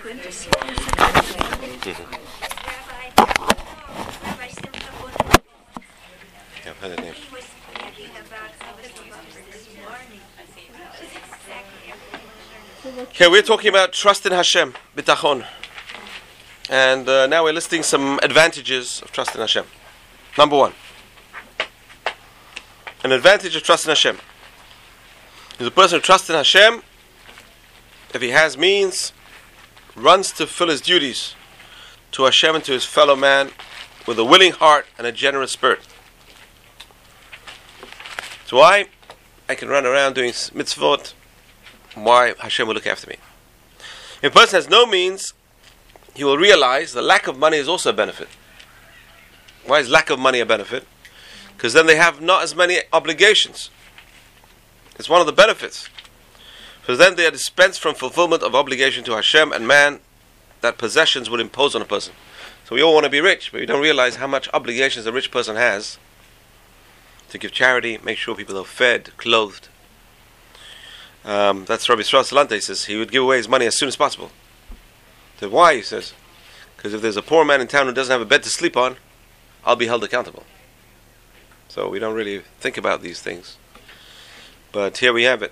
Yeah, I've heard that name. Okay, we're talking about trust in Hashem, bitachon. And now we're listing some advantages of trust in Hashem. Number one, an advantage of trust in Hashem is a person who trusts in Hashem, if he has means, runs to fulfill his duties to Hashem and to his fellow man with a willing heart and a generous spirit. So why? I can run around doing mitzvot. Why? Hashem will look after me. If a person has no means, he will realize the lack of money is also a benefit. Why is lack of money a benefit? Because then they have not as many obligations. It's one of the benefits. Because then they are dispensed from fulfillment of obligation to Hashem and man that possessions would impose on a person. So we all want to be rich, but we don't realize how much obligations a rich person has to give charity, make sure people are fed, clothed. That's Rabbi Strauss Salante says he would give away his money as soon as possible. So why? He says, because if there's a poor man in town who doesn't have a bed to sleep on, I'll be held accountable. So we don't really think about these things. But here we have it.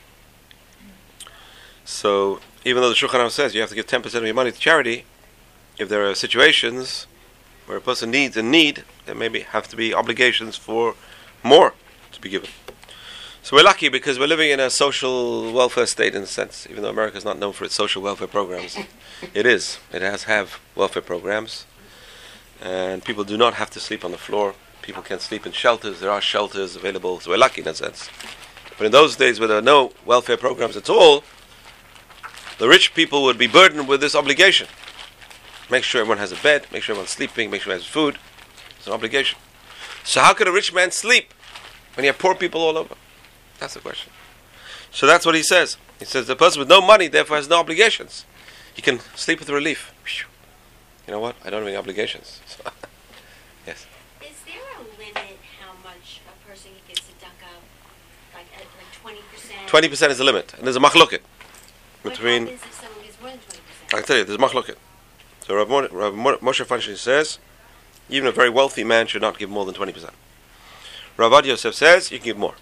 So even though the Shulchan Aruch says you have to give 10% of your money to charity, if there are situations where a person needs a need, there maybe have to be obligations for more to be given. So we're lucky because we're living in a social welfare state in a sense, even though America is not known for its social welfare programs. It is. It has have welfare programs. And people do not have to sleep on the floor. People can sleep in shelters. There are shelters available. So we're lucky in that sense. But in those days where there are no welfare programs at all, the rich people would be burdened with this obligation. Make sure everyone has a bed, make sure everyone's sleeping, make sure everyone has food. It's an obligation. So how could a rich man sleep when you have poor people all over? That's the question. So that's what he says. He says the person with no money therefore has no obligations. He can sleep with relief. You know what? I don't have any obligations. Yes. Is there a limit how much a person can get tzedakah? Like 20%? 20% is the limit. And there's a machloket. Between, what happens if someone gets more than 20%? I can tell you, there's a machloket. So Rav Moshe Feinstein says, even a very wealthy man should not give more than 20%. Rav Adi Yosef says, you can give more.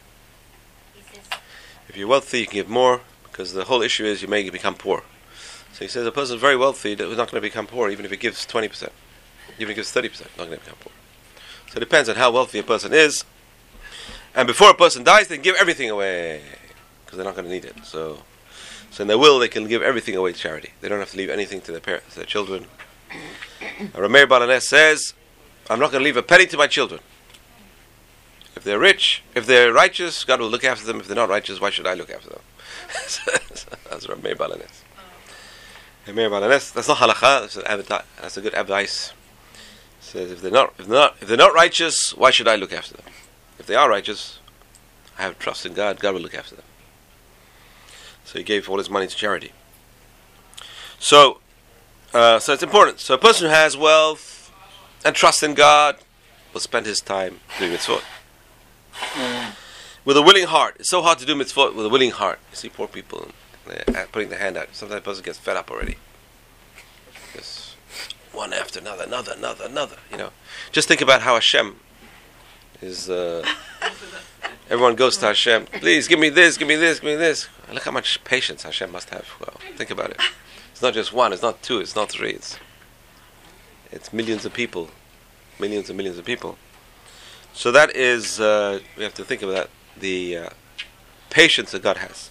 If you're wealthy, you can give more, because the whole issue is you may become poor. So he says a person is very wealthy who's not going to become poor, even if he gives 20%. Even if he gives 30%, not going to become poor. So it depends on how wealthy a person is. And before a person dies, they can give everything away, because they're not going to need it. So in their will, they can give everything away to charity. They don't have to leave anything to their parents, to their children. Rameir Balanes says, I'm not going to leave a penny to my children. If they're rich, if they're righteous, God will look after them. If they're not righteous, why should I look after them? That's Rameir Balanes. Rameir Balanes, that's not halakha. That's a good advice. He says, if they're not righteous, why should I look after them? If they are righteous, I have trust in God. God will look after them. So he gave all his money to charity. So it's important. So a person who has wealth and trust in God will spend his time doing mitzvot. With a willing heart. It's so hard to do mitzvot with a willing heart. You see poor people putting their hand out. Sometimes a person gets fed up already. Just one after another. You know, just think about how Hashem is. Everyone goes to Hashem. Please give me this. And look how much patience Hashem must have. Well, think about it. It's not just one. It's not two. It's not three. It's millions of people, millions and millions of people. So that is we have to think about that. The patience that God has.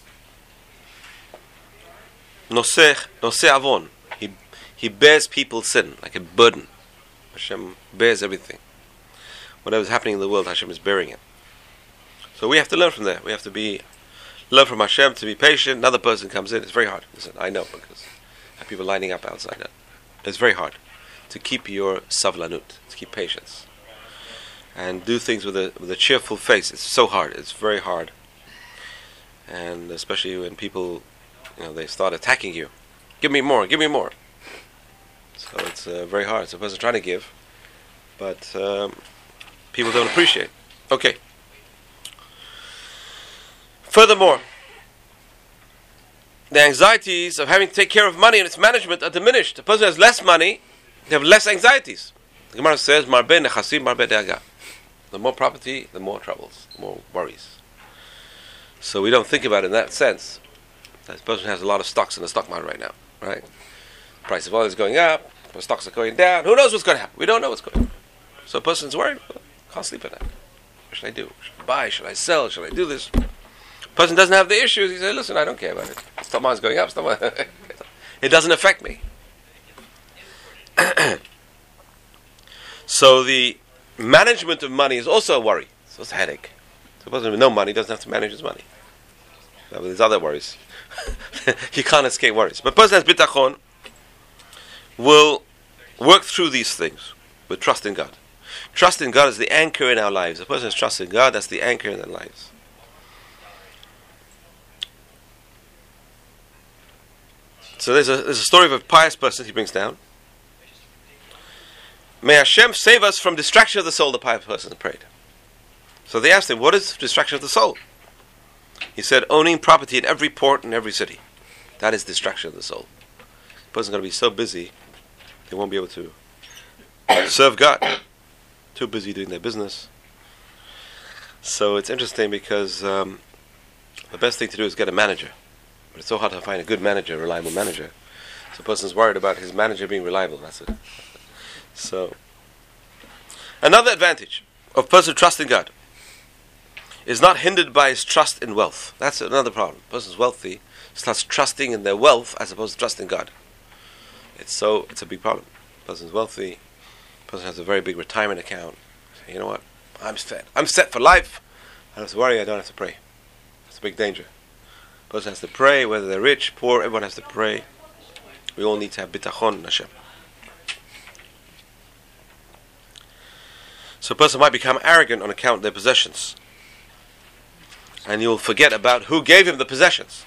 Noseh avon. He bears people's sin like a burden. Hashem bears everything. Whatever's happening in the world, Hashem is bearing it. So we have to learn from there. We have to learn from Hashem to be patient. Another person comes in. It's very hard. Listen, I know because I have people lining up outside. It's very hard to keep your savlanut, to keep patience, and do things with a cheerful face. It's so hard. It's very hard, and especially when people, they start attacking you. Give me more. So it's very hard. It's a person trying to give, but people don't appreciate. Okay. Furthermore, the anxieties of having to take care of money and its management are diminished. The person who has less money, they have less anxieties. The Gemara says, "Marbe nechasim, marbe de'aga." The more property, the more troubles, the more worries. So we don't think about it in that sense. This person has a lot of stocks in the stock market right now, right? The price of oil is going up, the stocks are going down. Who knows what's going to happen? We don't know what's going to happen. So a person's worried, can't sleep at night. What should I do? Should I buy? Should I sell? Should I do this? The person doesn't have the issues. He says, listen, I don't care about it. The stock market's going up, it doesn't affect me. So the management of money is also a worry. So it's a headache. So a person with no money doesn't have to manage his money. Now, there's other worries. You can't escape worries. But a person has bitachon will work through these things with trust in God. Trust in God is the anchor in our lives. A person has trust in God, that's the anchor in their lives. So there's a story of a pious person he brings down. May Hashem save us from distraction of the soul, the pious person prayed. So they asked him, what is distraction of the soul? He said, owning property in every port in every city. That is distraction of the soul. The person's going to be so busy, they won't be able to serve God. Too busy doing their business. So it's interesting because the best thing to do is get a manager. But it's so hard to find a good manager, a reliable manager. So the person's worried about his manager being reliable. That's it. So, another advantage of a person trusting God is not hindered by his trust in wealth. That's another problem. A person's wealthy starts trusting in their wealth as opposed to trusting God. It's a big problem. A person's wealthy. A person has a very big retirement account. Say, you know what? I'm set for life. I don't have to worry. I don't have to pray. That's a big danger. A person has to pray, whether they're rich, poor. Everyone has to pray. We all need to have bitachon in Hashem. So a person might become arrogant on account of their possessions. And you'll forget about who gave him the possessions.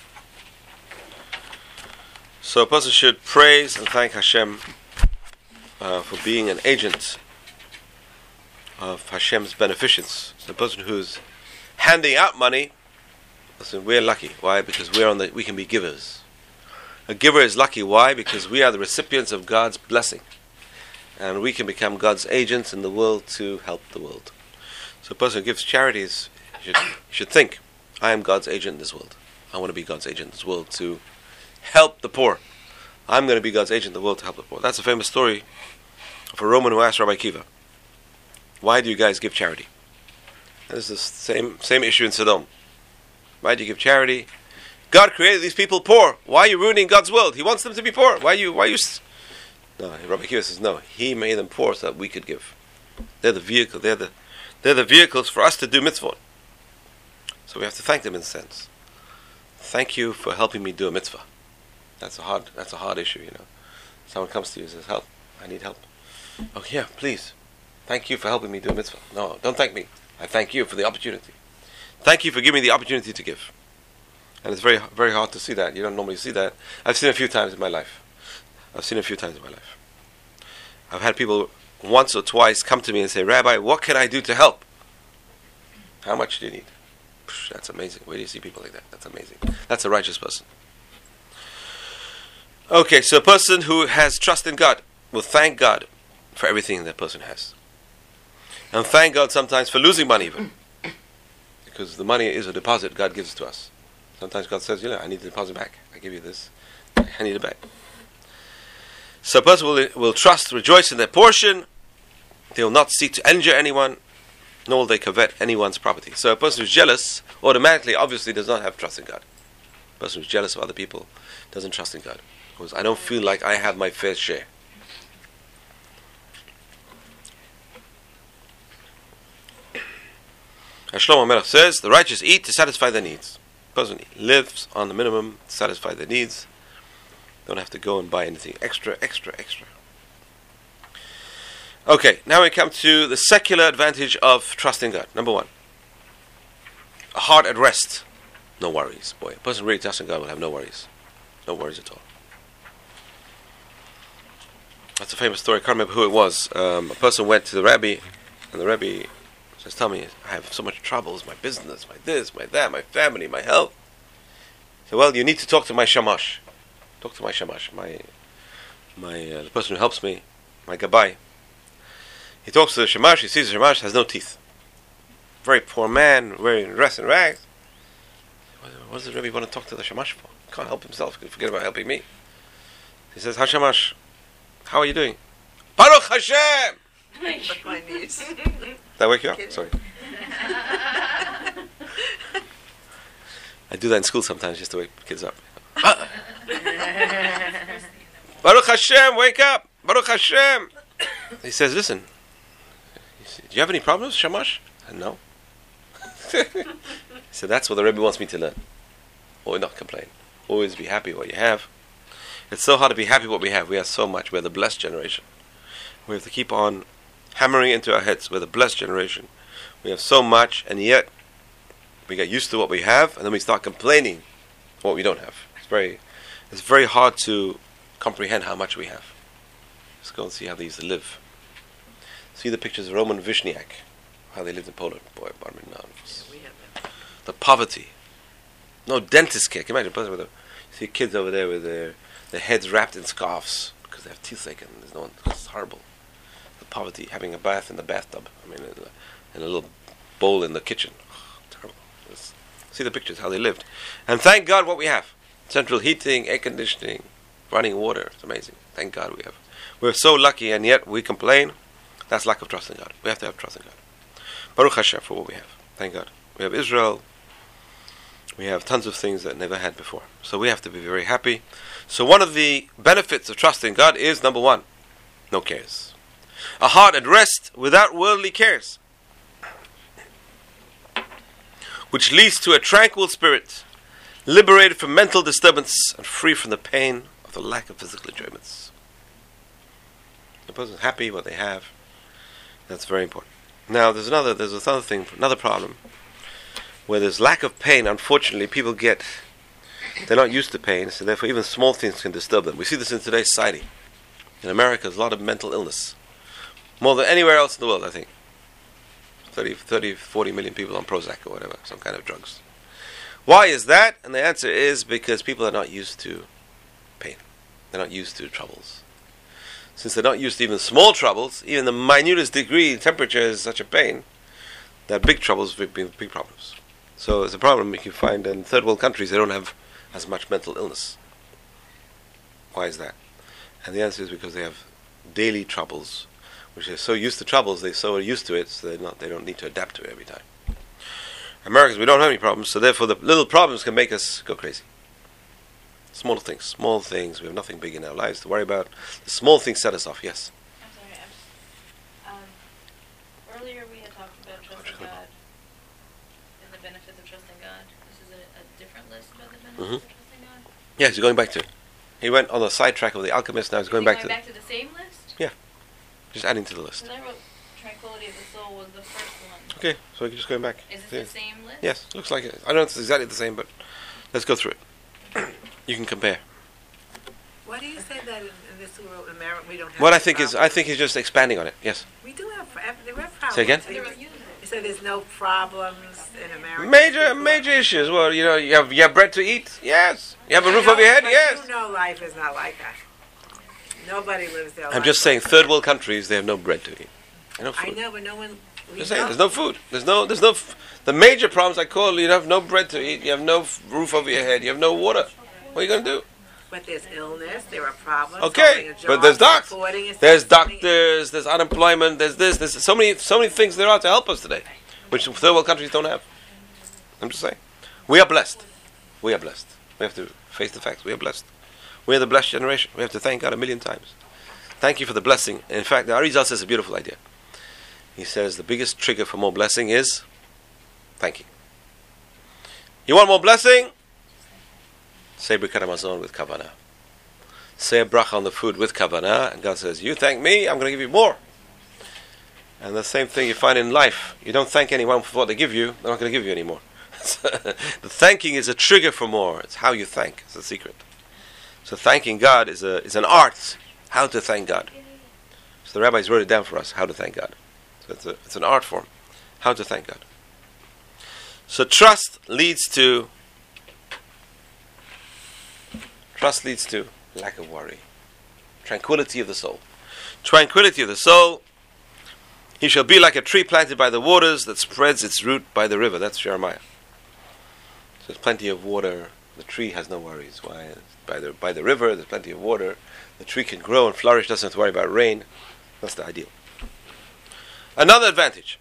So a person should praise and thank Hashem for being an agent of Hashem's beneficence. So a person who's handing out money, listen, we're lucky. Why? Because we can be givers. A giver is lucky. Why? Because we are the recipients of God's blessing. And we can become God's agents in the world to help the world. So a person who gives charities should think, I am God's agent in this world. I want to be God's agent in this world to help the poor. I'm going to be God's agent in the world to help the poor. That's a famous story of a Roman who asked Rabbi Akiva, why do you guys give charity? And this is the same issue in Sodom. Why do you give charity? God created these people poor. Why are you ruining God's world? He wants them to be poor. Why you? No, Rabbi Akiva says no. He made them poor so that we could give. They're the vehicle. They're the vehicles for us to do mitzvah. So we have to thank them in a sense. Thank you for helping me do a mitzvah. That's a hard issue, you know. Someone comes to you and says, help. I need help. Oh yeah, please. Thank you for helping me do a mitzvah. No, don't thank me. I thank you for the opportunity. Thank you for giving me the opportunity to give. And it's very, very hard to see that. You don't normally see that. I've seen it a few times in my life. I've had people once or twice come to me and say, Rabbi, what can I do to help? How much do you need? That's amazing. Where do you see people like that? That's amazing. That's a righteous person. Okay, so a person who has trust in God will thank God for everything that person has. And thank God sometimes for losing money even. Because the money is a deposit God gives to us. Sometimes God says, I need the deposit back. I give you this. I need it back. So a person will trust, rejoice in their portion. They will not seek to injure anyone, nor will they covet anyone's property. So a person who's jealous automatically, obviously, does not have trust in God. A person who's jealous of other people doesn't trust in God. Because I don't feel like I have my fair share. As Shlomo Melech says, the righteous eat to satisfy their needs. The person lives on the minimum to satisfy their needs. Don't have to go and buy anything extra. Okay, now we come to the secular advantage of trusting God. Number one, a heart at rest, no worries. Boy, a person really trusting God will have no worries. No worries at all. That's a famous story. I can't remember who it was. A person went to the Rabbi, and the Rabbi says, tell me, I have so much troubles, my business, my this, my that, my family, my health. So, well, you need to talk to my shamash. Talk to my shamash, the person who helps me, my gabai. He talks to the shamash. He sees the shamash has no teeth. Very poor man, wearing dress and rags. What does the Rebbe want to talk to the shamash for? He can't help himself. He can forget about helping me. He says, "Hashamash, how are you doing?" Baruch Hashem. My knees. Did that wake you up? Sorry. I do that in school sometimes just to wake kids up. Baruch Hashem, wake up! Baruch Hashem! He says, listen, do you have any problems, Shamash? No. He said, that's what the Rebbe wants me to learn. Always not complain. Always be happy what you have. It's so hard to be happy what we have. We have so much. We're the blessed generation. We have to keep on hammering into our heads. We're the blessed generation. We have so much, and yet we get used to what we have, and then we start complaining what we don't have. It's very hard to comprehend how much we have. Let's go and see how they used to live. See the pictures of Roman Vishniak, how they lived in Poland. Boy, the poverty. No dentist care. Can you imagine? You see kids over there with their heads wrapped in scarves because they have toothache and there's no one. It's horrible. The poverty, having a bath in the bathtub. In a little bowl in the kitchen. Terrible. See the pictures, how they lived. And thank God what we have. Central heating, air conditioning, running water. It's amazing. Thank God we have. We're so lucky, and yet we complain. That's lack of trust in God. We have to have trust in God. Baruch Hashem for what we have. Thank God. We have Israel. We have tons of things that never had before. So we have to be very happy. So one of the benefits of trusting God is, number one, no cares. A heart at rest without worldly cares, which leads to a tranquil spirit, liberated from mental disturbance and free from the pain of the lack of physical enjoyments. The person is happy what they have. That's very important. Now there's another thing, another problem, where there's lack of pain. Unfortunately, people they're not used to pain, so therefore even small things can disturb them. We see this in today's society. In America, there's a lot of mental illness. More than anywhere else in the world, I think. 40 million people on Prozac or whatever, some kind of drugs. Why is that? And the answer is because people are not used to pain. They're not used to troubles. Since they're not used to even small troubles, even the minutest degree temperature is such a pain, that big troubles will be big problems. So it's a problem you can find in third world countries. They don't have as much mental illness. Why is that? And the answer is because they have daily troubles, which they're so used to troubles, they're so used to it, so they don't need to adapt to it every time. Americans, we don't have any problems, so therefore the little problems can make us go crazy. Small things, we have nothing big in our lives to worry about. The small things set us off, yes? I'm sorry, earlier we had talked about trusting God and the benefits of trusting God. This is a different list about the benefits of trusting God? Yes, he's going back to it. He went on the sidetrack of the alchemist, now he's going back to the same list? Yeah, just adding to the list. Because I wrote Tranquility of the Soul was the first one. Okay, so we're just going back. Is this the same list? Yes, looks like it. I don't know if it's exactly the same, but let's go through it. You can compare. Why do you say that in this world, in America, we don't have What I think he's just expanding on it. Yes. We do have problems. Say again? You said there's no problems in America. Major issues. Well, you have bread to eat. Yes. You have a roof over your head. Yes. You know life is not like that. Nobody lives their life. I'm just saying, third world countries, they have no bread to eat. No food. I know, but no one. Just saying, there's no food. There's no. The major problems I call, you have no bread to eat. You have no roof over your head. You have no water. What are you going to do? But there's illness. There are problems. Okay, but there's doctors. There's doctors. There's unemployment. There's this. There's so many things there are to help us today, which third world countries don't have. I'm just saying, we are blessed. We are blessed. We have to face the facts. We are blessed. We are the blessed generation. We have to thank God 1,000,000 times. Thank you for the blessing. In fact, the Arizal says a beautiful idea. He says the biggest trigger for more blessing is thanking. You want more blessing? Say Birkat Hamazon with Kavanah. Say a bracha on the food with Kavanah, and God says, you thank me, I'm going to give you more. And the same thing you find in life. You don't thank anyone for what they give you, they're not going to give you any more. The thanking is a trigger for more. It's how you thank. It's the secret. So thanking God is an art. How to thank God. So the rabbis wrote it down for us, how to thank God. So it's an art form. How to thank God. So trust leads to Trust leads to lack of worry. Tranquility of the soul. Tranquility of the soul. He shall be like a tree planted by the waters that spreads its root by the river. That's Jeremiah. So there's plenty of water. The tree has no worries. Why? By the river, there's plenty of water. The tree can grow and flourish, doesn't have to worry about rain. That's the ideal. Another advantage.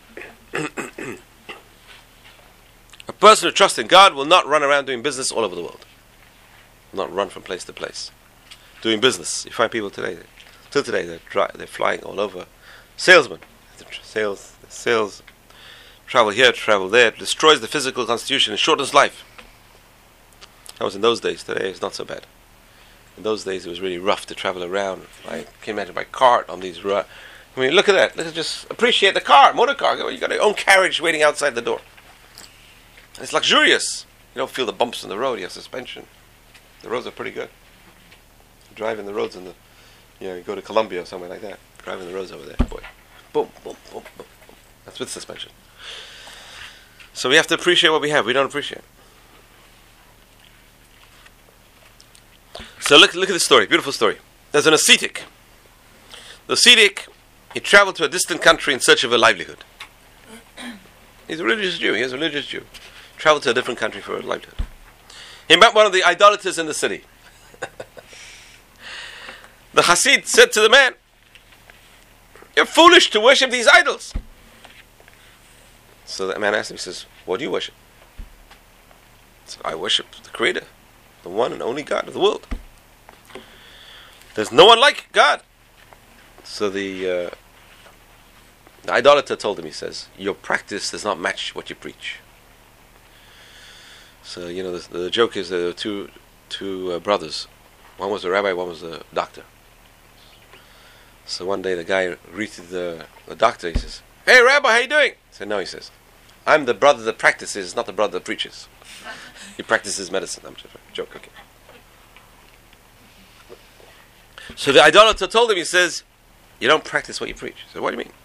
A person who trusts in God will not run around doing business all over the world. Will not run from place to place. Doing business. You find people today, till today, they're flying all over. Salesmen. Sales. Travel here, travel there. It destroys the physical constitution and shortens life. That was in those days. Today it's not so bad. In those days it was really rough to travel around. I can imagine by cart on these roads. I mean, look at that. Let's just appreciate the car, motor car. You got your own carriage waiting outside the door. It's luxurious. You don't feel the bumps in the road. You have suspension. The roads are pretty good. Driving the roads you go to Colombia or somewhere like that. Driving the roads over there, boy. Boom, boom, boom, boom, boom. That's with suspension. So we have to appreciate what we have. We don't appreciate. So look at this story. Beautiful story. There's an ascetic. The ascetic, he traveled to a distant country in search of a livelihood. He's a religious Jew. He is a religious Jew. Traveled to a different country for a livelihood. He met one of the idolaters in the city. The Hasid said to the man, "You're foolish to worship these idols." So the man asked him, he says, "What do you worship?" He said, "I worship the Creator, the one and only God of the world. There's no one like God." So the idolater told him, he says, "Your practice does not match what you preach." So, the joke is there were two brothers. One was a rabbi, one was a doctor. So one day the guy greeted the doctor. He says, "Hey, Rabbi, how you doing?" He said, "No," he says, "I'm the brother that practices, not the brother that preaches." He practices medicine. I'm just a joke, okay. So the idolater told him, he says, "You don't practice what you preach." He said, "What do you mean?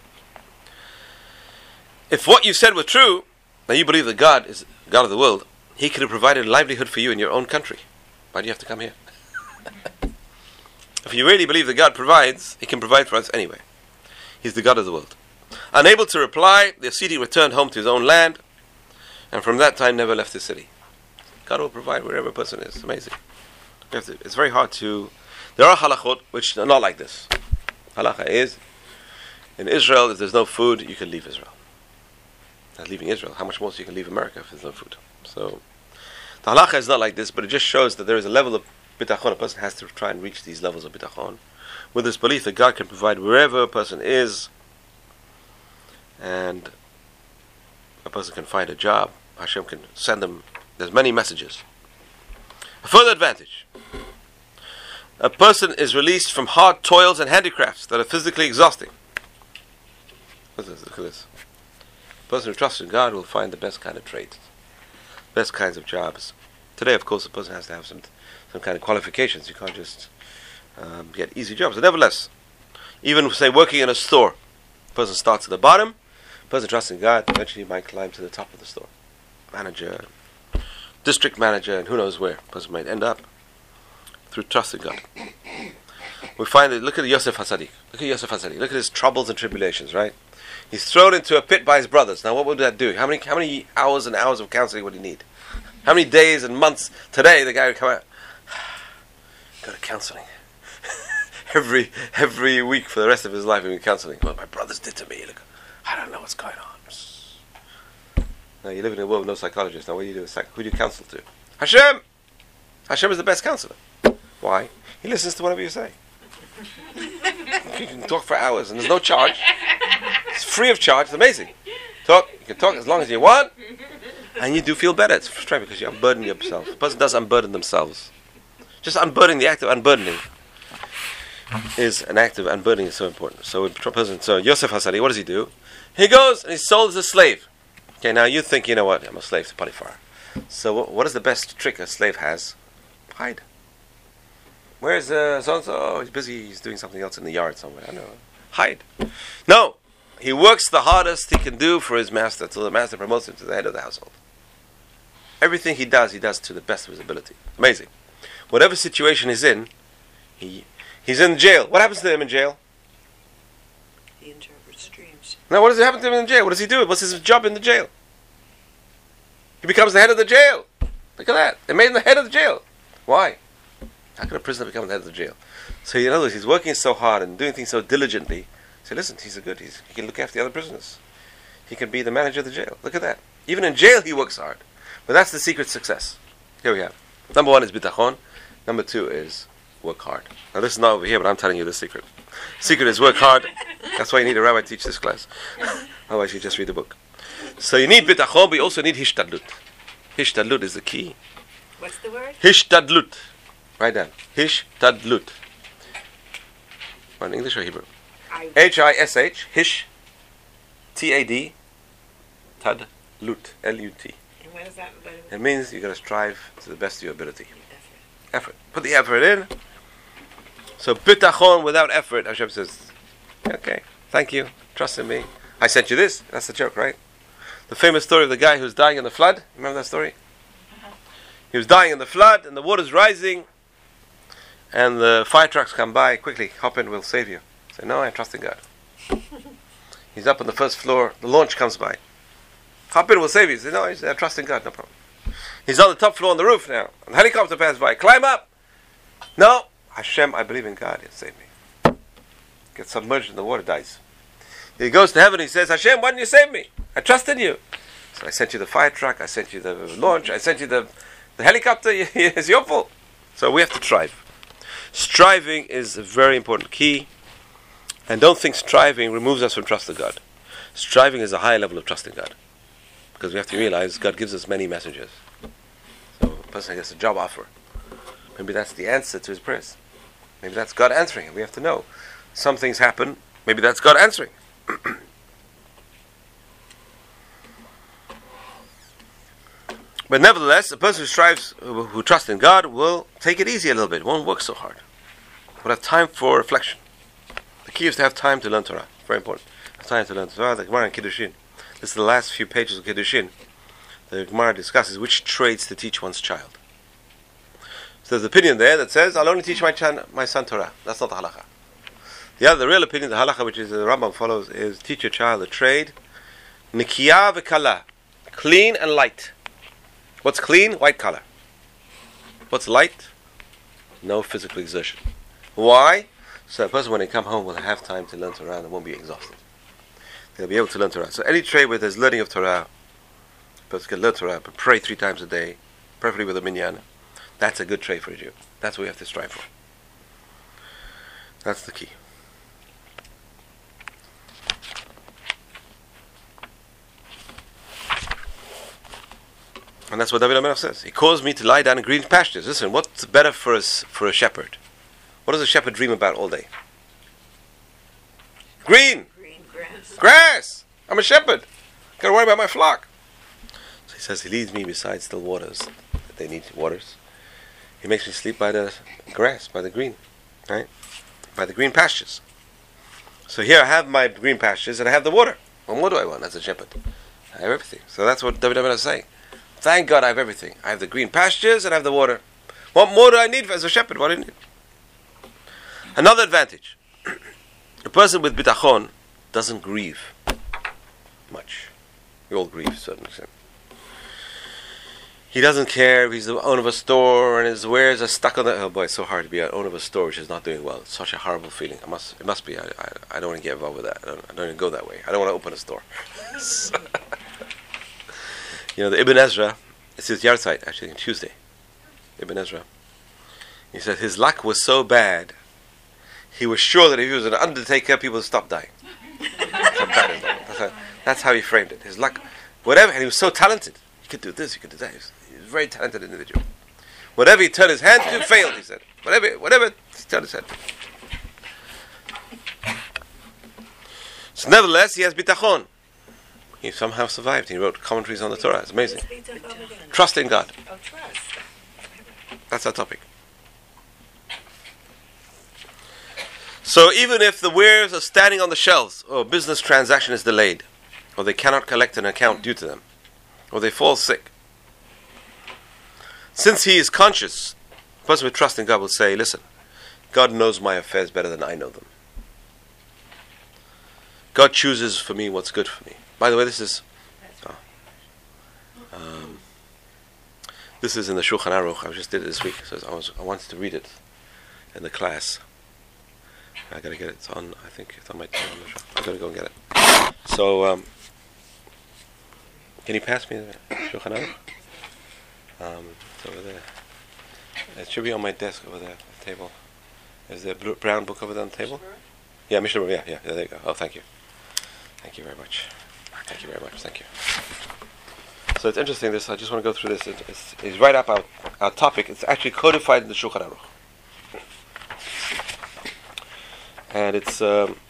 If what you said were true, now you believe that God is God of the world, He could have provided a livelihood for you in your own country. Why do you have to come here?" If you really believe that God provides, He can provide for us anyway. He's the God of the world. Unable to reply, the ascetic returned home to his own land, and from that time never left the city. God will provide wherever a person is. It's amazing. It's very hard to... There are halachot which are not like this. Halacha is, in Israel, if there's no food, you can leave Israel. That's leaving Israel. How much more so you can leave America if there's no food? So, the halacha is not like this, but it just shows that there is a level of bitachon. A person has to try and reach these levels of bitachon with this belief that God can provide wherever a person is, and a person can find a job. Hashem can send them. There's many messages. A further advantage: a person is released from hard toils and handicrafts that are physically exhausting. Look at this. A person who trusts in God will find the best kind of trades, best kinds of jobs. Today, of course, a person has to have some kind of qualifications. You can't just get easy jobs. But nevertheless, even say working in a store, a person starts at the bottom. A person trusts in God, eventually might climb to the top of the store. Manager, district manager, and who knows where. A person might end up through trust in God. We find that, look at Yosef HaTzadik. Look at his troubles and tribulations, right? He's thrown into a pit by his brothers. Now what would that do? How many hours and hours of counseling would he need? How many days and months? Today the guy would come out, go to counseling. every week for the rest of his life he'll be counseling. What my brothers did to me. Look, I don't know what's going on. Now you live in a world with no psychologists. Now what do you do? Who do you counsel to? Hashem! Hashem is the best counselor. Why? He listens to whatever you say. You can talk for hours and there's no charge. It's free of charge. It's amazing. You can talk as long as you want, and you do feel better. It's frustrating because you unburden yourself. The person does unburden themselves. Just unburdening, the act of unburdening is an act of unburdening is so important. So Yosef HaTzadik, what does he do? He goes and he's sold as a slave. Okay, now you think, you know what, I'm a slave to Potiphar. So what is the best trick a slave has? Hide. Where's so-and-so? Oh, he's busy, he's doing something else in the yard somewhere. I know. Hide. No. He works the hardest he can do for his master until the master promotes him to the head of the household. Everything he does to the best of his ability. Amazing. whatever situation he's in, he's in jail. What happens to him in jail? He interprets dreams. Now, what does happen to him in jail? What does he do? What's his job in the jail? He becomes the head of the jail. Look at that. They made him the head of the jail. Why? How can a prisoner become the head of the jail? So in other words, he's working so hard and doing things so diligently. Say, listen, he can look after the other prisoners. He can be the manager of the jail. Look at that. Even in jail, he works hard. But that's the secret to success. Here we have. Number 1 is bitachon. Number 2 is work hard. Now this is not over here, but I'm telling you the secret. Secret is work hard. That's why you need a rabbi to teach this class. Otherwise, you just read the book. So you need bitachon, but you also need hishtadlut. Hishtadlut is the key. What's the word? Hishtadlut. Write down. Hishtadlut. In English or Hebrew? H-I-S-H. Hish. T-A-D. Tadlut. L-U-T. And what is that? It means you got to strive to the best of your ability. Effort. Put the effort in. So bitachon without effort, Hashem says, okay, thank you, trust in me. I sent you this. That's the joke, right? The famous story of the guy who's dying in the flood. Remember that story? He was dying in the flood, and the water's rising, and the fire trucks come by. Quickly, hop in, we'll save you. Say, no, I trust in God. He's up on the first floor. The launch comes by. Hop in, we'll save you. Say, no, I trust in God, no problem. He's on the top floor on the roof now. A helicopter passes by. Climb up. No, Hashem, I believe in God. He'll save me. Gets submerged in the water, dies. He goes to heaven. He says, Hashem, why didn't you save me? I trusted you. So I sent you the fire truck. I sent you the launch. I sent you the helicopter. It's your fault. So we have to strive. Striving is a very important key. And don't think striving removes us from trust in God. Striving is a higher level of trust in God. Because we have to realize God gives us many messengers. So a person gets a job offer. Maybe that's the answer to his prayers. Maybe that's God answering. And we have to know. Some things happen. Maybe that's God answering. But nevertheless, a person who strives, who trusts in God, will take it easy a little bit. Won't work so hard. Will have time for reflection. The key is to have time to learn Torah. Very important. Have time to learn Torah. The Gemara in Kiddushin. This is the last few pages of Kiddushin. The Gemara discusses which traits to teach one's child. So there's an opinion there that says, I'll only teach my son Torah. That's not the halakha. The real opinion, the halakha, which is the Rambam follows, is teach your child a trade, nikiya v'kala, clean and light. What's clean? White collar. What's light? No physical exertion. Why? So a person, when they come home, will have time to learn Torah and won't be exhausted. They'll be able to learn Torah. So any trade where there's learning of Torah, a person can learn Torah, but pray 3 times a day, preferably with a minyan. That's a good trade for a Jew. That's what we have to strive for. That's the key. And that's what David HaMelech says. He caused me to lie down in green pastures. Listen, what's better for a shepherd? What does a shepherd dream about all day? Green. Green grass. Grass. I'm a shepherd. Gotta worry about my flock. So he says, he leads me beside still waters. They need waters. He makes me sleep by the grass, by the green. Right? By the green pastures. So here I have my green pastures and I have the water. What more do I want as a shepherd? I have everything. So that's what David HaMelech is saying. Thank God I have everything. I have the green pastures and I have the water. What more do I need as a shepherd? What do I need? Another advantage. A person with bitachon doesn't grieve much. We all grieve to a certain extent. He doesn't care if he's the owner of a store and his wares are stuck on the... Oh boy, it's so hard to be an owner of a store which is not doing well. It's such a horrible feeling. It must be. I don't want to get involved with that. I don't even go that way. I don't want to open a store. You know, the Ibn Ezra, it's his yahrzeit, actually, on Tuesday. Ibn Ezra. He said his luck was so he was sure that if he was an undertaker, people would stop dying. That's how he framed it. His luck, whatever, and he was so talented. He could do this, he could do that. He was a very talented individual. Whatever he turned his hand to, failed, he said. Whatever he turned his hand to. So nevertheless, he has bitachon. He somehow survived. He wrote commentaries on the Torah. It's amazing. Trust in God. Oh, trust. That's our topic. So even if the wares are standing on the shelves, or a business transaction is delayed, or they cannot collect an account due to them, or they fall sick, since he is conscious A person with trust in God will say, listen, God knows my affairs better than I know them. God chooses for me what's good for me. By the way, this is in the Shulchan Aruch. I just did it this week, so I wanted to read it in the class. I gotta get it. It's on. I think it's on my table. I'm gonna go and get it. So, can you pass me the Shulchan Aruch? It's over there. It should be on my desk over there, the table. Is there a brown book over there on the table? Yeah, Mishnah Berurah. Yeah, there you go. Oh, thank you. Thank you very much. Thank you very much. Thank you. So it's interesting. This I just want to go through this. It's right up our topic. It's actually codified in the Shulchan Aruch, and it's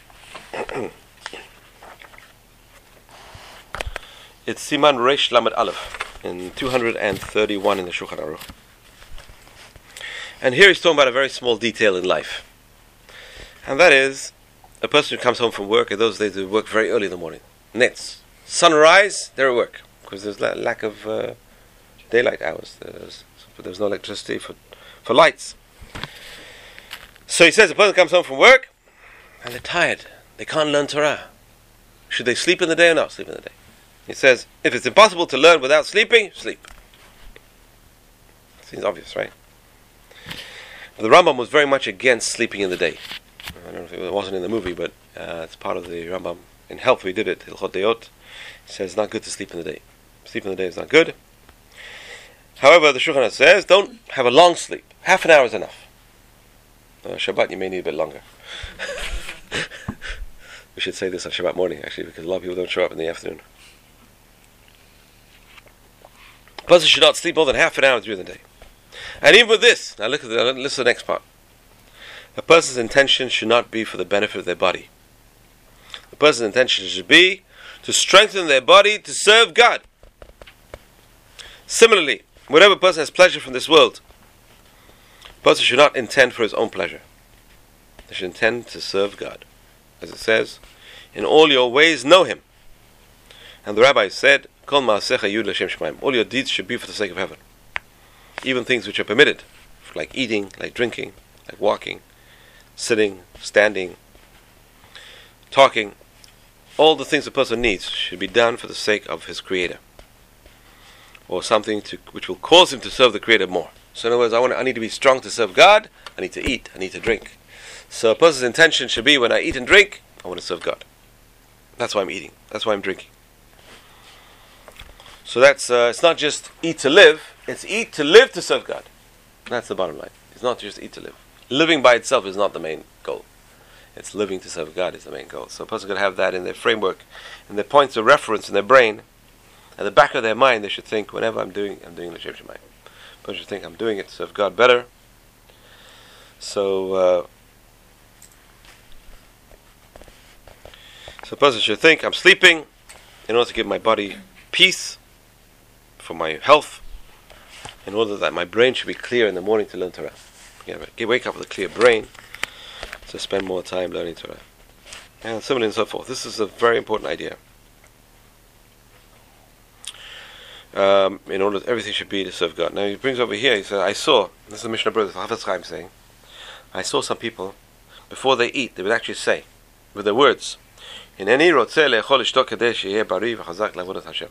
it's Siman Reish Lamed Aleph in 231 in the Shulchan Aruch. And here he's talking about a very small detail in life, and that is a person who comes home from work. In those days, they work very early in the morning. Nets, sunrise, they're at work because there's lack of daylight hours. There's no electricity for lights. So he says a person comes home from work and they're tired. They can't learn Torah. Should they sleep in the day or not sleep in the day? He says if it's impossible to learn without sleeping, sleep. Seems obvious, right? The Rambam was very much against sleeping in the day. I don't know if it wasn't in the movie, but it's part of the Rambam. In Health, we did it. Hilchot Deot. He says it's not good to sleep in the day. Sleep in the day is not good. However, the Shulchan Aruch says don't have a long sleep. Half an hour is enough. Shabbat, you may need a bit longer. We should say this on Shabbat morning, actually, because a lot of people don't show up in the afternoon. A person should not sleep more than half an hour during the day. And even with this, now listen to the next part. A person's intention should not be for the benefit of their body. The person's intention should be to strengthen their body to serve God. Similarly, whatever person has pleasure from this world, a person should not intend for his own pleasure. They should intend to serve God. As it says, in all your ways know Him. And the rabbi said, Kol ma'asecha yud l'shem shemaim. All your deeds should be for the sake of heaven. Even things which are permitted, like eating, like drinking, like walking, sitting, standing, talking, all the things a person needs should be done for the sake of his Creator, or something which will cause him to serve the Creator more. So in other words, I need to be strong to serve God. I need to eat. I need to drink. So a person's intention should be, when I eat and drink, I want to serve God. That's why I'm eating. That's why I'm drinking. So that's it's not just eat to live. It's eat to live to serve God. That's the bottom line. It's not just eat to live. Living by itself is not the main goal. It's living to serve God is the main goal. So a person could have that in their framework, in their points of reference in their brain. At the back of their mind, they should think, whenever I'm doing l'shem shemaim. A person should think, I'm doing it to serve God better. So a person should think, I'm sleeping in order to give my body peace, for my health, in order that my brain should be clear in the morning to learn Torah. Wake up with a clear brain to spend more time learning Torah. And so on and so forth. This is a very important idea. In order that everything should be to serve God. Now he brings over here, he says, this is the Mishnah Berurah, Hafetz Chaim saying, I saw some people, before they eat, they would actually say, with their words, Hineni rotzeh le'echol ishto kadeh sheyeh bari v'chazak la'avodat Hashem.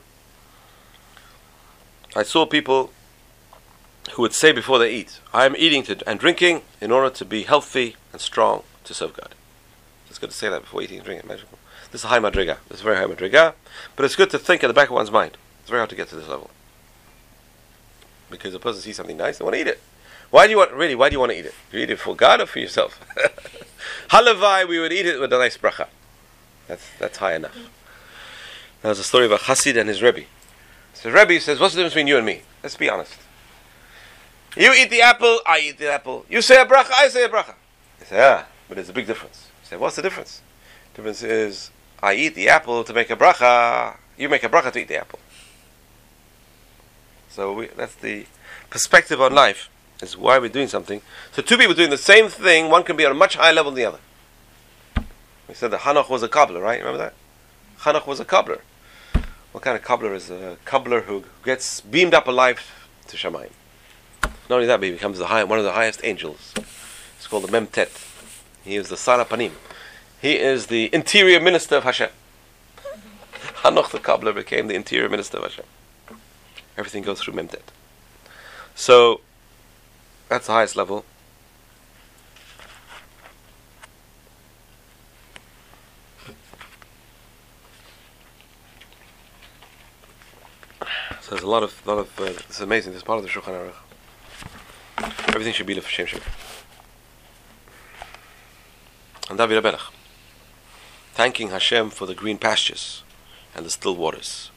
I saw people who would say before they eat, I am eating and drinking in order to be healthy and strong to serve God. It's good to say that before eating and drinking. Magical. This is a high madriga. This is a very high madriga. But it's good to think at the back of one's mind. It's very hard to get to this level. Because a person sees something nice, they want to eat it. Why do you want to eat it? Do you eat it for God or for yourself? Halavai, we would eat it with a nice bracha. That's high enough. There's a story of a Chassid and his Rebbe. So Rebbe says, what's the difference between you and me? Let's be honest. You eat the apple, I eat the apple. You say a bracha, I say a bracha. He said, but there's a big difference. He said, what's the difference? The difference is, I eat the apple to make a bracha, you make a bracha to eat the apple. So that's the perspective on life, is why we're doing something. So two people doing the same thing, one can be on a much higher level than the other. We said that Hanoch was a cobbler, right? Remember that? Hanoch was a cobbler. What kind of cobbler is a cobbler who gets beamed up alive to Shamayim? Not only that, but he becomes one of the highest angels. It's called the Memtet. He is the Sara Panim. He is the interior minister of Hashem. Hanoch the Kabbalah became the interior minister of Hashem. Everything goes through Memtet. So, that's the highest level. So there's a lot of. This is amazing. This is part of the Shulchan Aruch. Everything should be l'Shem Shem. And David HaMelech, thanking Hashem for the green pastures and the still waters.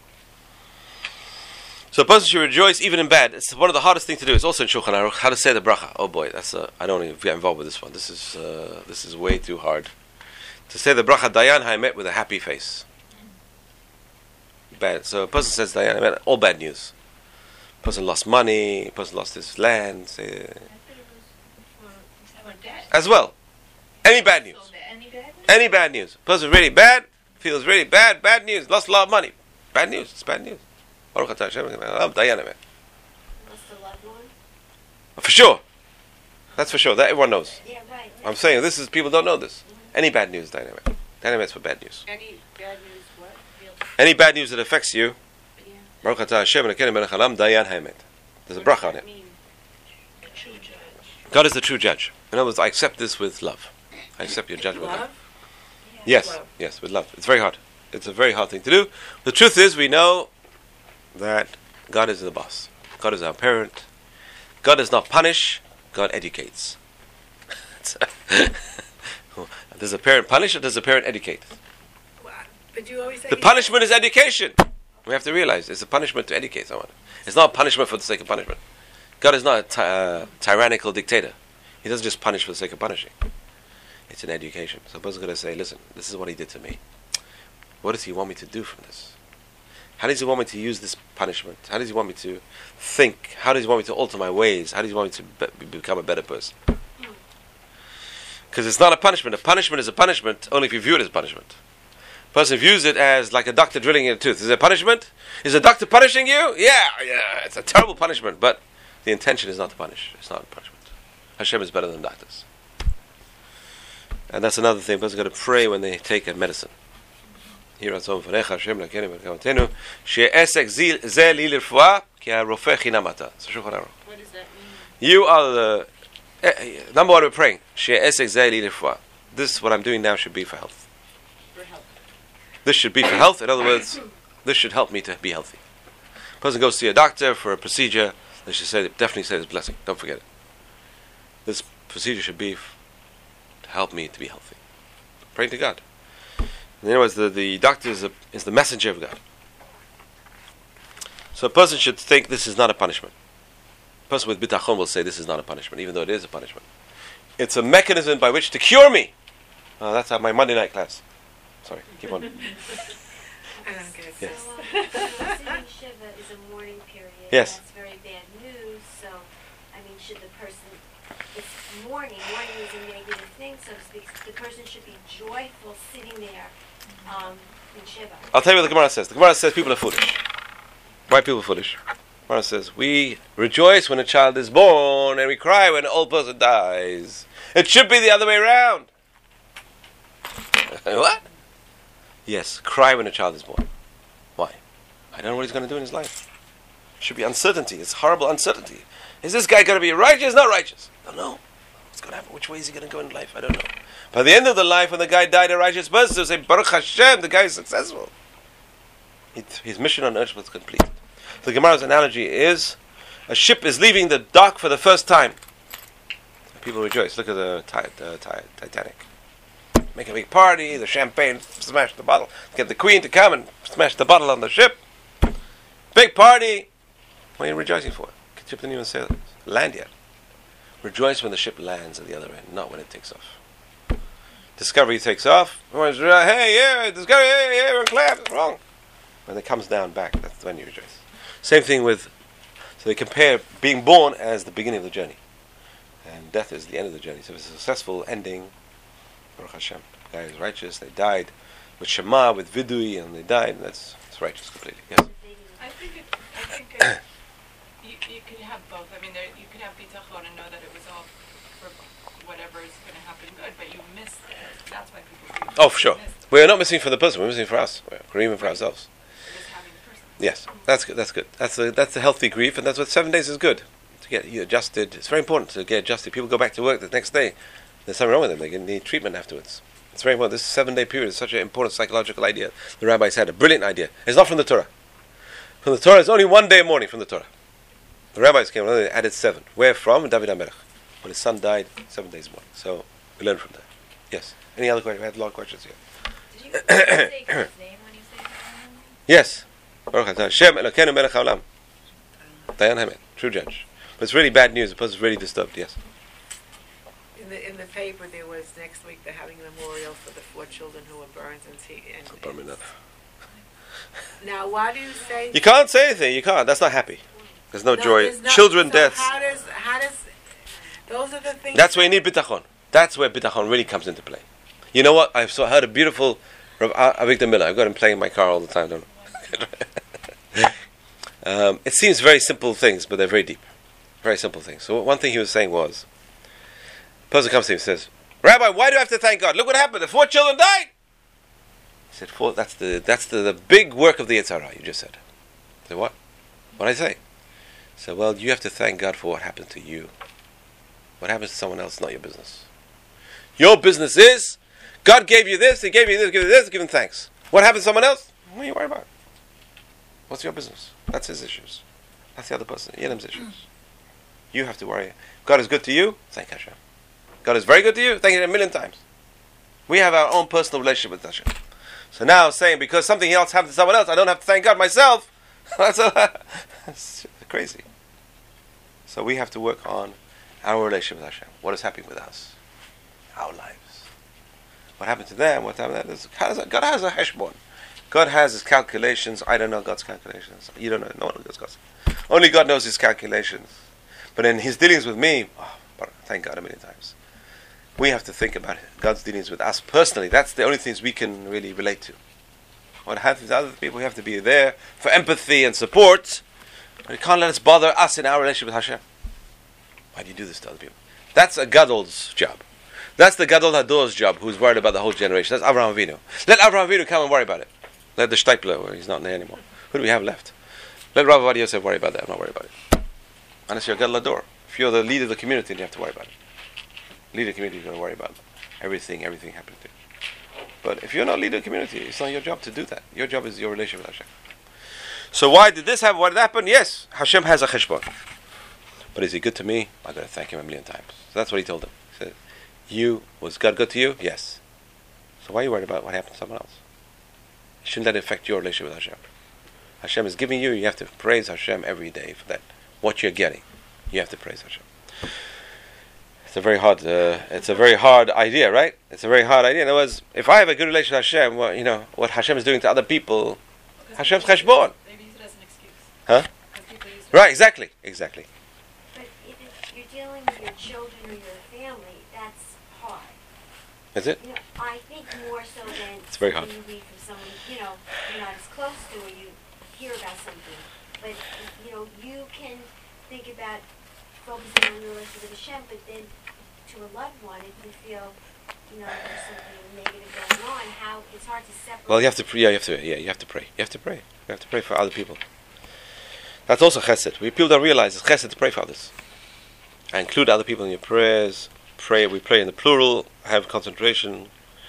So a person should rejoice even in bad. It's one of the hardest things to do. It's also in Shulchan Aruch how to say the bracha. Oh boy, I don't even get involved with this one. This is way too hard. To say the bracha Dayan Ha'emet with a happy face. Bad. So a person says Dayan Ha'emet, all bad news. A person lost money. A person lost his land. As well. Any bad news. Any bad news. A person really bad, feels really bad. Bad news. Lost a lot of money. Bad news. It's bad news. Baruch atah Hashem, Dayan Ha'emet. Lost a loved one? For sure. That's for sure. That everyone knows. Yeah, right. I'm saying this is people don't know this. Any bad news, Dayan Ha'emet. Dayan Ha'emet's for bad news. Any bad news, what? Any bad news that affects you, Yeah. Baruch atah Hashem, Elokeinu melech haolam, Dayan Ha'emet. There's a bracha on it. God is the true judge. In other words, I accept this with love. I accept your judgment. Love? Yes, Love. yes, with love. It's very hard. It's a very hard thing to do. The truth is, we know that God is the boss. God is our parent. God does not punish. God educates. Does a parent punish or does a parent educate? What? But you always say The punishment is education. We have to realize it's a punishment to educate someone. It's not a punishment for the sake of punishment. God is not a tyrannical dictator. He doesn't just punish for the sake of punishing. It's an education. So a person's going to say, listen, this is what he did to me. What does he want me to do from this? How does he want me to use this punishment? How does he want me to think? How does he want me to alter my ways? How does he want me to become a better person? Because it's not a punishment. A punishment is a punishment only if you view it as punishment. A person views it as like a doctor drilling in a tooth. Is it a punishment? Is a doctor punishing you? Yeah, it's a terrible punishment. But the intention is not to punish. It's not a punishment. Hashem is better than doctors. And that's another thing. A person's got to pray when they take a medicine. Here at home, Hashem Elokeinu melech she'esek ze li l'rfuah ki ha'rofeh chinam ata. So Shulchan Aruch. What does that mean? You are the number one. We're praying. She'esek ze li l'rfuah. This, what I'm doing now, should be for health. For help. This should be for health. In other words, this should help me to be healthy. A person goes to see a doctor for a procedure. They should definitely say this blessing. Don't forget it. This procedure should be to help me to be healthy. Praying to God. In other words, the doctor is the messenger of God. So a person should think this is not a punishment. A person with bitachon will say this is not a punishment, even though it is a punishment. It's a mechanism by which to cure me. That's my Monday night class. Sorry, keep on. I don't get it. Yes. So, Sitting Shiva is a mourning period. Yes. That's very bad news. So, I mean, should the person, it's mourning. Mourning is a negative thing, so to speak. The person should be joyful sitting there in Shiva. I'll tell you what the Gemara says. The Gemara says people are foolish. Why are people foolish? The Gemara says we rejoice when a child is born and we cry when an old person dies. It should be the other way around. What? Yes, cry when a child is born. Why? I don't know what he's going to do in his life. It should be uncertainty. It's horrible uncertainty. Is this guy going to be righteous? Not righteous. I don't know. What's going to happen? Which way is he going to go in life? I don't know. By the end of the life, when the guy died a righteous person, they'll say, Baruch Hashem, the guy is successful. His mission on earth was complete. The Gemara's analogy is, a ship is leaving the dock for the first time. People rejoice. Look at the Titanic. Make a big party, the champagne, smash the bottle. Get the queen to come and smash the bottle on the ship. Big party. What are you rejoicing for? The ship didn't even sail, land yet. Rejoice when the ship lands at the other end, not when it takes off. Discovery takes off. Everyone's, hey, yeah, Discovery, hey, everyone clap. Wrong. When it comes down back, that's when you rejoice. Same thing with, so they compare being born as the beginning of the journey. And death is the end of the journey. So if it's a successful ending, Baruch Hashem, the guy is righteous, they died with Shema, with Vidui, and they died, and it's righteous completely. Yes? I think You could have both. I mean, you could have bitachon and know that it was all for whatever is going to happen good, but you miss it. That's why people grieve. Oh, for sure. We're not missing for the person. We're missing for us. We're grieving for ourselves. Just having the person. Yes, that's good. That's good. That's a healthy grief, and that's what 7 days is good to get you adjusted. It's very important to get adjusted. People go back to work the next day. There's something wrong with them. They need treatment afterwards. It's very important. This 7-day period is such an important psychological idea. The rabbis had a brilliant idea. It's not from the Torah. From the Torah, it's only 1 day of mourning from the Torah. The rabbis came along and added 7. Where from? David HaMelech. When his son died, 7 days of mourning. So we learn from that. Yes. Any other questions? We had a lot of questions here. Did you say God's name when you say that? Yes. Baruch atah Hashem Elokeinu melech haolam. Dayan Hamed. True judge. But it's really bad news. The person's really disturbed. Yes. In the paper, there was next week they're having a memorial for the 4 children who were burned and now, why do you say? You can't say anything. You can't. That's not happy. There's no joy. There's not, Children so deaths. How does? Those are the things. That's where you need bitachon. That's where bitachon really comes into play. You know what? I've heard a beautiful Avigdor Miller. I've got him playing in my car all the time. Don't I? It seems very simple things, but they're very deep. Very simple things. So one thing he was saying was, a person comes to him and says, Rabbi, why do I have to thank God? Look what happened. The 4 children died. He said, that's the big work of the Yetzer Hara, you just said. I said, what? What did I say? He said, well, you have to thank God for what happened to you. What happens to someone else is not your business. Your business is, God gave you this, He gave you this, gave you this, give Him thanks. What happens to someone else? What are you worried about? What's your business? That's his issues. That's the other person, Yedem's issues. You have to worry. God is good to you, thank Hashem. God is very good to you, thank Him 1,000,000 times. We have our own personal relationship with Hashem. So now saying because something else happened to someone else, I don't have to thank God myself. That's crazy. So we have to work on our relationship with Hashem. What is happening with us? Our lives. What happened to them? What happened to them? God has a heshbon. God has His calculations. I don't know God's calculations. You don't know. No one knows God's. Only God knows His calculations. But in His dealings with me, thank God 1,000,000 times. We have to think about God's dealings with us personally. That's the only things we can really relate to. What happens to other people, we have to be there for empathy and support. But it can't let us bother us in our relationship with Hashem. Why do you do this to other people? That's a Gadol's job. That's the Gadol Hador's job, who's worried about the whole generation. That's Avraham Avinu. Let Avraham Avinu come and worry about it. Let the Shteipler, where he's not there anymore. Who do we have left? Let Rav Ovadia Yosef worry about that. I'm not worried about it. Unless you're a Gadol Hador. If you're the leader of the community, then you have to worry about it. Leader of the community, you're going to worry about everything happening to you. But if you're not leader of the community, it's not your job to do that. Your job is your relationship with Hashem. So why did this happen? Why did that happen? Yes, Hashem has a cheshbon. But is He good to me? I've got to thank Him 1,000,000 times. So that's what He told him. He said, was God good to you? Yes. So why are you worried about what happened to someone else? Shouldn't that affect your relationship with Hashem? Hashem is giving you have to praise Hashem every day for that. What you're getting, you have to praise Hashem. It's a very hard idea, right? It's a very hard idea. In other words, if I have a good relation with Hashem, well, what Hashem is doing to other people, Hashem's cheshbon. They use it as an excuse. Huh? Use Right, exactly. But if you're dealing with your children or your family, that's hard. Is it? I think more so than It's very hard. when you read from someone, you're not as close to or you hear about something. But, you can think about focusing on the relationship with Hashem, but then to a loved one, if you feel, there's something negative going on, how it's hard to separate. Well, you have to pray. You have to pray. You have to pray. You have to pray for other people. That's also chesed. People don't realize it's chesed to pray for others. I include other people in your prayers. Pray. We pray in the plural. Have concentration.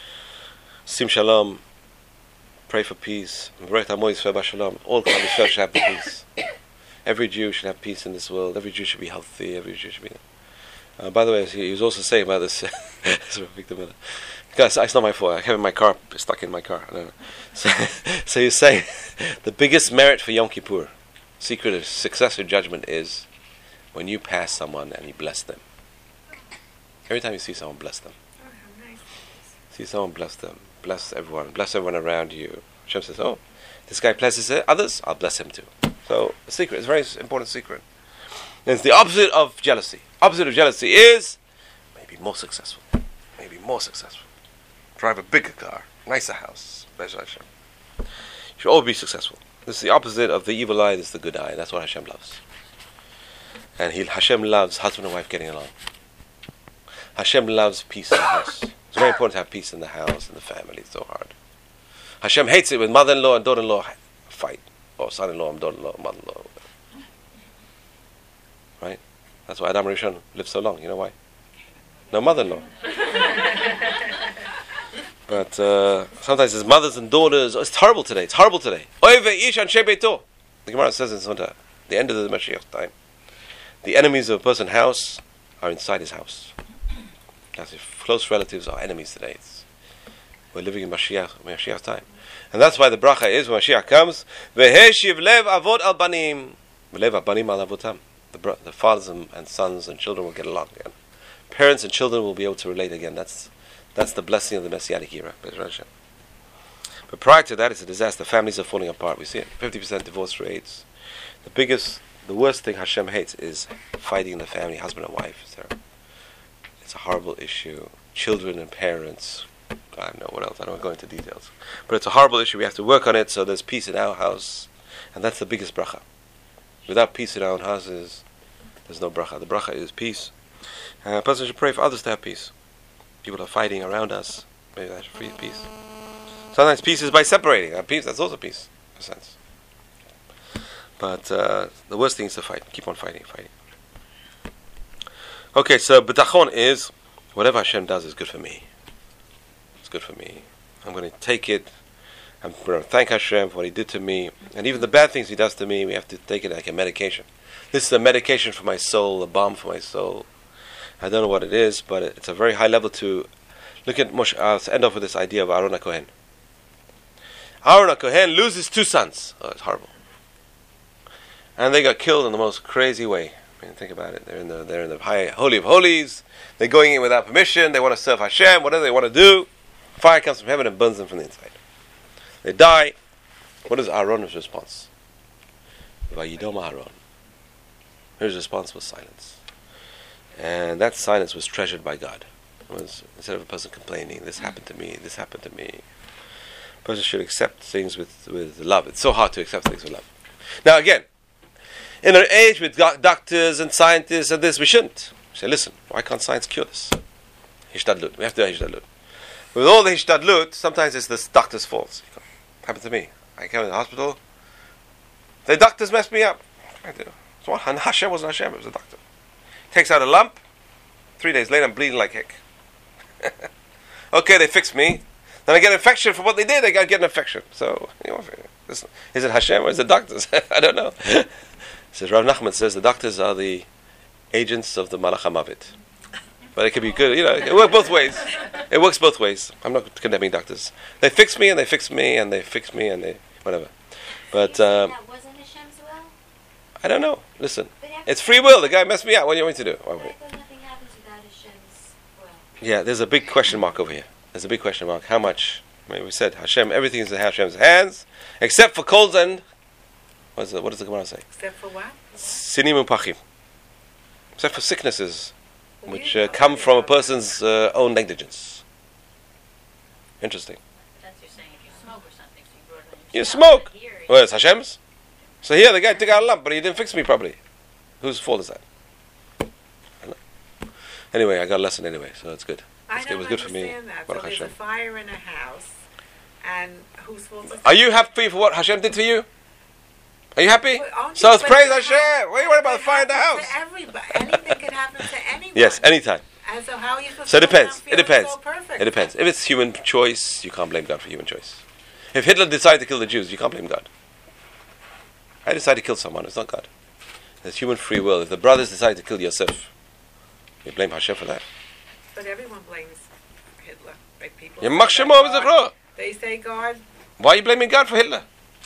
Sim shalom. Pray for peace. All Klal Yisrael should have peace. Every Jew should have peace in this world. Every Jew should be healthy. Every Jew should be. By the way, he was also saying about this. Victor Miller. Guys, it's not my fault. I have in my car, stuck in my car. I don't know. So he's saying the biggest merit for Yom Kippur, secret of success or judgment, is when you pass someone and you bless them. Every time you see someone, bless them. Oh, how nice it is. See someone, bless them. Bless everyone around you. Hashem says, oh, this guy blesses others, I'll bless him too. So, a secret, it's a very important secret. And it's the opposite of jealousy. Opposite of jealousy is maybe more successful. Drive a bigger car, nicer house. You should always be successful. This is the opposite of the evil eye, this is the good eye. That's what Hashem loves. And Hashem loves husband and wife getting along. Hashem loves peace in the house. It's very important to have peace in the house and the family. It's so hard. Hashem hates it when mother-in-law and daughter-in-law fight, or son-in-law and daughter-in-law, mother-in-law. Right? That's why Adam Rishon lived so long. You know why? No mother-in-law. But sometimes his mothers and daughters. Oh, it's horrible today. It's horrible today. The Gemara says in Sunnah, the end of the Mashiach time, the enemies of a person's house are inside his house. That's if close relatives are enemies today. We're living in Mashiach's time. And that's why the bracha is, when Mashiach comes, V'heshiv lev avod al banim. Lev al banim al avotam. The fathers and sons and children will get along again. Parents and children will be able to relate again. That's the blessing of the Messianic era. But prior to that, it's a disaster. Families are falling apart. We see it. 50% divorce rates. The worst thing Hashem hates is fighting in the family, husband and wife. It's a horrible issue. Children and parents. I don't know what else. I don't want to go into details. But it's a horrible issue. We have to work on it so there's peace in our house. And that's the biggest bracha. Without peace in our own houses, there's no bracha. The bracha is peace. A person should pray for others to have peace. People are fighting around us. Maybe that should free peace. Sometimes peace is by separating. Peace, that's also peace, in a sense. But the worst thing is to fight. Keep on fighting. Okay, so bitachon is, whatever Hashem does is good for me. It's good for me. I'm going to take it. I'm going to thank Hashem for what He did to me. And even the bad things He does to me, we have to take it like a medication. This is a medication for my soul, a balm for my soul. I don't know what it is, but it's a very high level to look at Moshe. I'll end off with this idea of Aaron HaKohen. Aaron HaKohen loses 2 sons. Oh, it's horrible. And they got killed in the most crazy way. I mean, think about it. They're in the high holy of holies. They're going in without permission. They want to serve Hashem. Whatever they want to do, fire comes from heaven and burns them from the inside. They die. What is Aaron's response? Vayidom Aaron. His response was silence. And that silence was treasured by God. It was, instead of a person complaining, this happened to me, a person should accept things with love. It's so hard to accept things with love. Now again, in our age with doctors and scientists and this, we shouldn't. We say, listen, why can't science cure this? Hishtadlut. We have to do hishtadlut. With all the hishtadlut, sometimes it's the doctor's fault. Happened to me. I came to the hospital. The doctors messed me up. I do. So what? Hashem wasn't Hashem, it was a doctor. Takes out a lump. 3 days later, I'm bleeding like heck. Okay, they fixed me. Then I get an infection for what they did. I got to get an infection. So, is it Hashem or is it doctors? I don't know. Says Rav Nachman says the doctors are the agents of the Malach HaMavet. But it could be good. It works both ways. It works both ways. I'm not condemning doctors. They fix me and they fix me and they fix me and they whatever. But that wasn't Hashem's will? I don't know. Listen, it's free will. The guy messed me up. What do you want me to do? But nothing happens without Hashem's will. Yeah, there's a big question mark over here. There's a big question mark. How much? I mean, we said Hashem. Everything is in Hashem's hands, except for colds and what does the Gemara say? Except for what? Sinim upachim. Except for sicknesses, which come from a person's own negligence. Interesting. That's you're saying if you smoke or something, so you brought it on You yourself. smoke. Here, Well, it's Hashem's. So here the guy took out a lump, but he didn't fix me properly. Whose fault is that? I don't know. Anyway, I got a lesson anyway, so it's good. I It was good for me. understand that. Baruch So there's a Hashem. fire in a house, and whose fault is it? Are you happy for what Hashem did for you? Are you happy? Well, aren't So you it's praise glad Hashem. What are you worried about the fire in the happen house? To everybody. Anything can happen to anyone. Yes, anytime. And so how are you supposed So it to depends. feel It depends. So perfect? It depends. If it's human choice, you can't blame God for human choice. If Hitler decided to kill the Jews, you can't blame God. I decided to kill someone, it's not God. There's human free will. If the brothers decide to kill Yosef, you blame Hashem for that. But everyone blames Hitler. Right? People. You say mach Shem that over the God- Chor. They say God, Why are you blaming God for Hitler?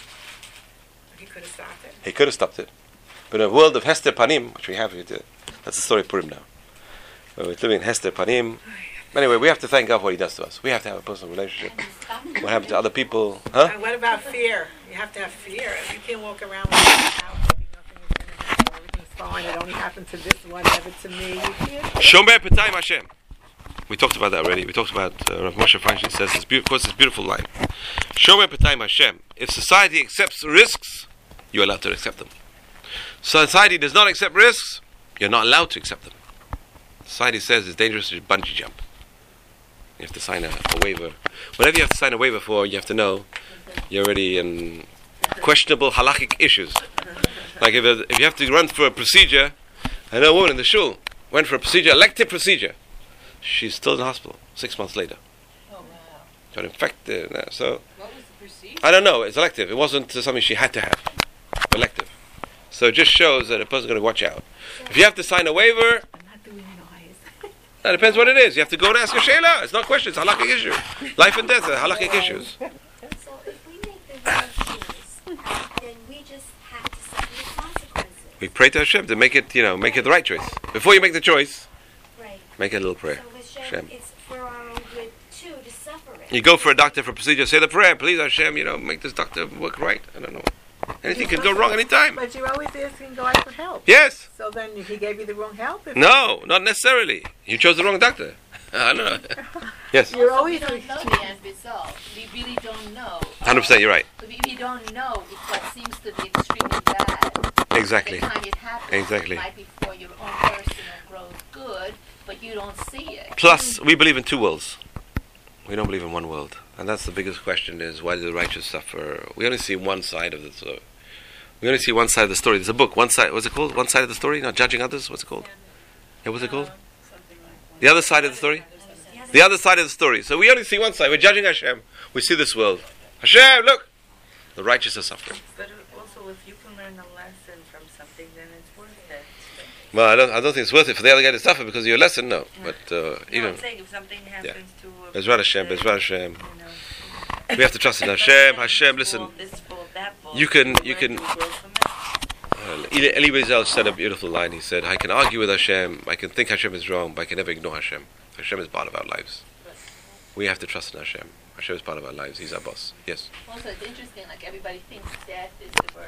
he could have stopped it. He could have stopped it. But in a world of Hester Panim, which we have here, that's the story of Purim now. We're living in Hester Panim. Anyway, we have to thank God for what He does to us. We have to have a personal relationship. What happened to other people? Huh? And what about fear? You have to have fear. You can't walk around with house thinking nothing is going to happen. Everything's fine. It only happened to this one, never to me. You can't. Shomer Petayim Hashem. We talked about that already. We talked about Rav Moshe Feinstein says this beautiful line. Shomer Petayim Hashem. If society accepts risks, you're allowed to accept them. Society does not accept risks, You're not allowed to accept them. Society says it's dangerous to bungee jump. You have to sign a waiver. Whatever you have to sign a waiver for, you have to know you're already in questionable halakhic issues. Like if you have to run for a procedure, I know a woman in the shul went for a procedure, elective procedure. She's still in the hospital 6 months later. Oh, wow. Got infected. So What was the procedure? I don't know. It's elective. It wasn't something she had to have. Elective. So it just shows that a person's going to watch out. If you have to sign a waiver, I'm not doing noise. that depends what it is. You have to go and ask a shayla. It's not a question. It's a halakhic issue. Life and death are halakhic issues. So if we make the wrong choice, then we just have to suffer the consequences. We pray to Hashem to make it, make it the right choice. Before you make the choice, Right. make it a little prayer. So Hashem, Hashem. it's for our own good too to suffer it. You go for a doctor for a procedure, say the prayer, please Hashem, make this doctor work right. I don't know. Anything can go wrong anytime. But you're always asking God for help. Yes. So then he gave you the wrong help? No, not necessarily. You chose the wrong doctor. I don't know. Yes. You're Also, always we don't know the end result. We really don't know. 100% you're right. We don't know if what seems to be extremely bad. Exactly. The time it happens. Exactly. It might be for your own personal growth good, but you don't see it. Plus, we believe in two worlds. We don't believe in one world. And that's the biggest question is, why do the righteous suffer? We only see one side of the story. We only see one side of the story. There's a book, one side, what's it called? One side of the story? Not judging others? What's it called? Yeah, what's it called? Something like The other side of the story? The other side of the story. So we only see one side. We're judging Hashem. We see this world. Hashem, look! The righteous are suffering. But also, if you can learn a lesson from something, then it's worth it. Well, I don't think it's worth it for the other guy to suffer because of your lesson, no. But No, even... I'm saying if something happens to a Bezrat Hashem, person, Bezrat Hashem. you know, We have to trust in Hashem. Hashem, this listen. fault, this fault, that fault, You can- learn you can- to grow from it. Eli Wiesel said a beautiful line. He said, I can argue with Hashem, I can think Hashem is wrong, but I can never ignore Hashem. Hashem is part of our lives. We have to trust in Hashem. Hashem is part of our lives. He's our boss. Yes. Also, it's interesting, like everybody thinks death is the worst